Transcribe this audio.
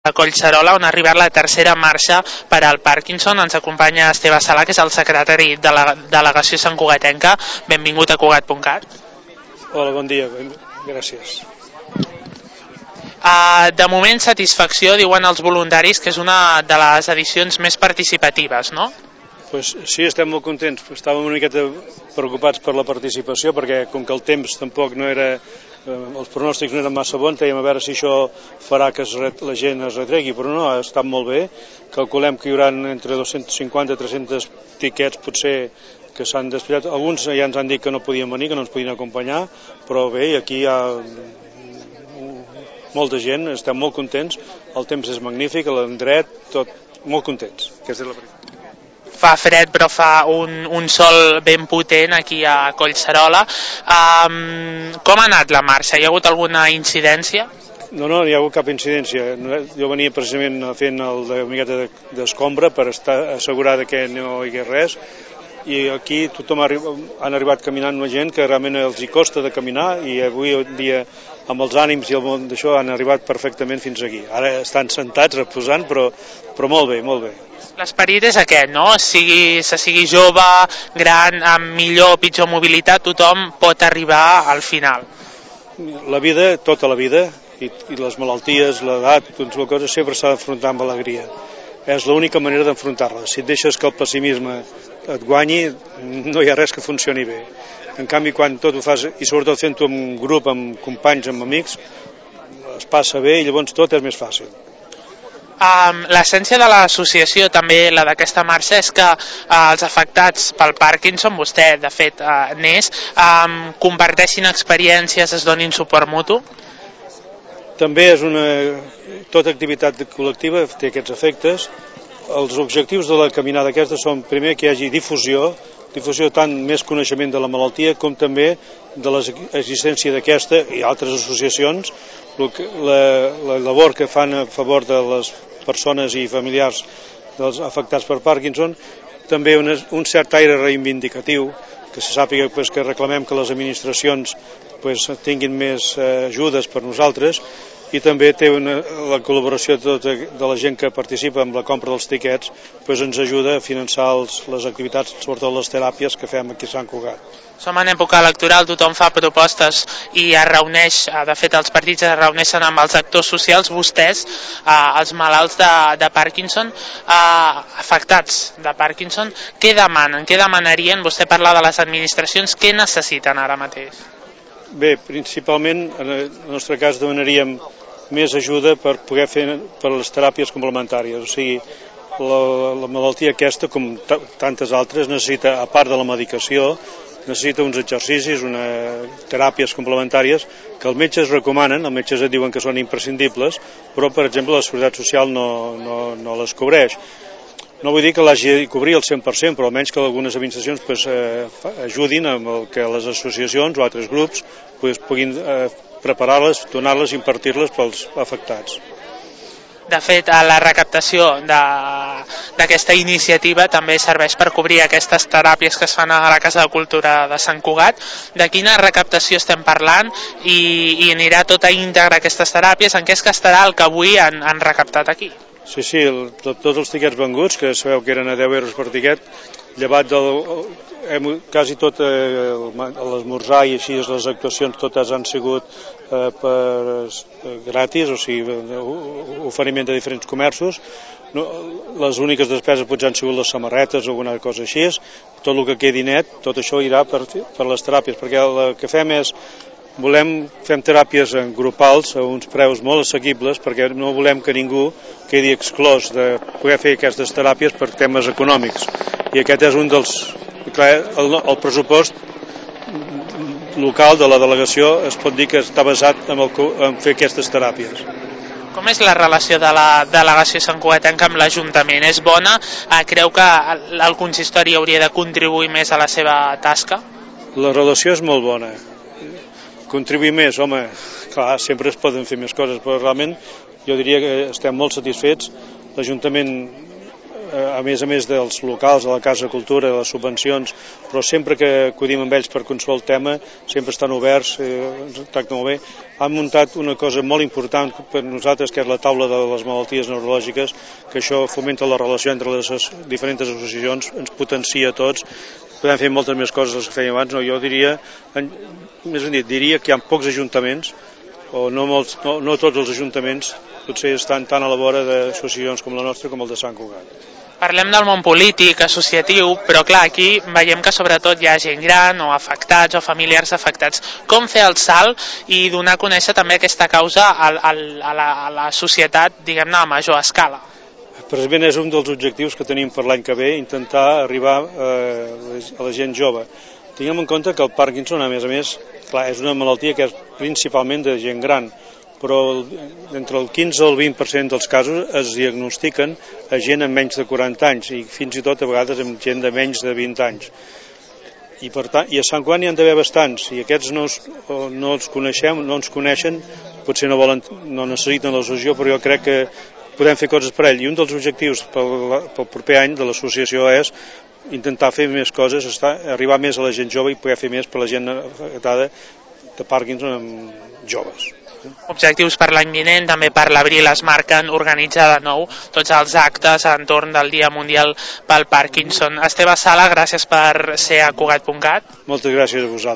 a Collserola, on ha arribat la tercera marxa per al Parkinson. Ens acompanya Esteve Salà, que és el secretari de la delegació santcugatenca. Benvingut a Cugat.cat. Hola, bon dia, gràcies. De moment, satisfacció, diuen els voluntaris, que és una de les edicions més participatives, no? Pues sí, estem molt contents. Estàvem una miqueta preocupats per la participació, perquè com que el temps tampoc no era... els pronòstics no eren massa bons, dèiem a veure si això farà que la gent es retregui, però no, ha estat molt bé. Calculem que hi haurà entre 250 i 300 tiquets potser que s'han desplegat. Alguns ja ens han dit que no podien venir, que no ens podien acompanyar, però bé, aquí hi ha molta gent, estem molt contents, el temps és magnífic, l'endret, tot, molt contents. Aquesta és la veritat. Fa fred, però fa un sol ben potent aquí a Collserola. Com ha anat la marxa? Hi ha hagut alguna incidència? No, no hi ha hagut cap incidència. Jo venia precisament fent una miqueta d'escombra per assegurar que no hi hagués res, i aquí tothom han arribat caminant una gent que realment els hi costa de caminar, i avui en dia amb els ànims i el món d'això han arribat perfectament fins aquí. Ara estan sentats reposant, però molt bé, molt bé. L'esperit és aquest, no? Se sigui jove, gran, amb millor o pitjor mobilitat, tothom pot arribar al final. La vida, tota la vida, i les malalties, l'edat, qualsevol cosa, sempre s'ha d'afrontar amb alegria. És l'única manera d'enfrontar-la. Si et deixes que el pessimisme et guanyi, no hi ha res que funcioni bé. En canvi, quan tot ho fas, i sobretot fent-ho en un grup, amb companys, amb amics, es passa bé i llavors tot és més fàcil. L'essència de l'associació, també la d'aquesta marxa, és que els afectats pel Parkinson, vostè de fet n'és, comparteixin experiències, es donin suport mutu? També és tota activitat col·lectiva té aquests efectes. Els objectius de la caminada aquesta són, primer, que hi hagi difusió tant més coneixement de la malaltia com també de l'existència d'aquesta i altres associacions, la labor que fan a favor de les persones i familiars dels afectats per Parkinson, també un cert aire reivindicatiu, que se sàpiga que reclamem que les administracions tinguin més ajudes per nosaltres, i també té la col·laboració de la gent que participa amb la compra dels tiquets, ens ajuda a finançar les activitats, sobretot les teràpies que fem aquí a Sant Cugat. Som en època electoral, tothom fa propostes i es reuneix, de fet els partits es reuneixen amb els actors socials. Vostès, els malalts de Parkinson, afectats de Parkinson, què demanen, què demanarien? Vostè parla de les administracions, què necessiten ara mateix? Bé, principalment, en el nostre cas, demanaríem més ajuda per poder fer per les teràpies complementàries. O sigui, la malaltia aquesta, com tantes altres, necessita, a part de la medicació, necessita uns exercicis, teràpies complementàries que els metges recomanen, els metges et diuen que són imprescindibles, però, per exemple, la Seguretat Social no les cobreix. No vull dir que l'hagi de cobrir al 100%, però almenys que algunes administracions ajudin amb que les associacions o altres grups puguin preparar-les, donar-les i impartir-les pels afectats. De fet, la recaptació d'aquesta iniciativa també serveix per cobrir aquestes teràpies que es fan a la Casa de Cultura de Sant Cugat. De quina recaptació estem parlant i anirà tota íntegra aquestes teràpies? En què es gastarà el que avui han recaptat aquí? Sí, tots els tiquets venguts, que sabeu que eren a 10 euros per tiquet, llevat quasi tot l'esmorzar i així les actuacions totes han sigut gratis, o sigui, oferiment de diferents comerços. Les úniques despeses potser han sigut les samarretes o alguna cosa així. Tot el que quedi net, tot això irà per les teràpies, perquè el que fem és fem teràpies grupals a uns preus molt assequibles, perquè no volem que ningú quedi exclòs de poder fer aquestes teràpies per temes econòmics. I aquest és un dels... El pressupost local de la delegació es pot dir que està basat en fer aquestes teràpies. Com és la relació de la delegació santcugatenca amb l'Ajuntament? És bona? Creu que el consistori hauria de contribuir més a la seva tasca? La relació és molt bona. Contribuir més, home, clar, sempre es poden fer més coses, però realment jo diria que estem molt satisfets. L'Ajuntament a més dels locals, de la Casa Cultura, de les subvencions, però sempre que acudim amb ells per qualsevol tema, sempre estan oberts, ens tracten molt bé. Han muntat una cosa molt important per nosaltres, que és la taula de les malalties neurològiques, que això fomenta la relació entre les diferents associacions, ens potencia a tots. Podem fer moltes més coses que fèiem abans. No, jo diria que hi ha pocs ajuntaments, o no tots els ajuntaments, potser estan tan a la vora d'associacions com la nostra com el de Sant Cugat. Parlem del món polític, associatiu, però clar, aquí veiem que sobretot hi ha gent gran o afectats o familiars afectats. Com fer el salt i donar a conèixer també aquesta causa a la societat, diguem-ne, a major escala? Precisament és un dels objectius que tenim per l'any que ve, intentar arribar a la gent jove. Tinguem en compte que el Parkinson, a més, clar, és una malaltia que és principalment de gent gran, però entre el 15 i el 20% dels casos es diagnostiquen a gent amb menys de 40 anys i fins i tot a vegades amb gent de menys de 20 anys. I a Sant Cugat n'hi ha d'haver bastants, i aquests no els coneixem, no ens coneixen, potser no necessiten l'associació, però jo crec que podem fer coses per ell. I un dels objectius pel proper any de l'associació és intentar fer més coses, arribar més a la gent jove i poder fer més per la gent afectada de Parkinson amb joves. Objectius per l'any vinent, també per l'abril es marquen organitzar de nou tots els actes entorn del Dia Mundial pel Parkinson. Esteve Sala, gràcies per ser a Cugat.cat. Moltes gràcies a vosaltres.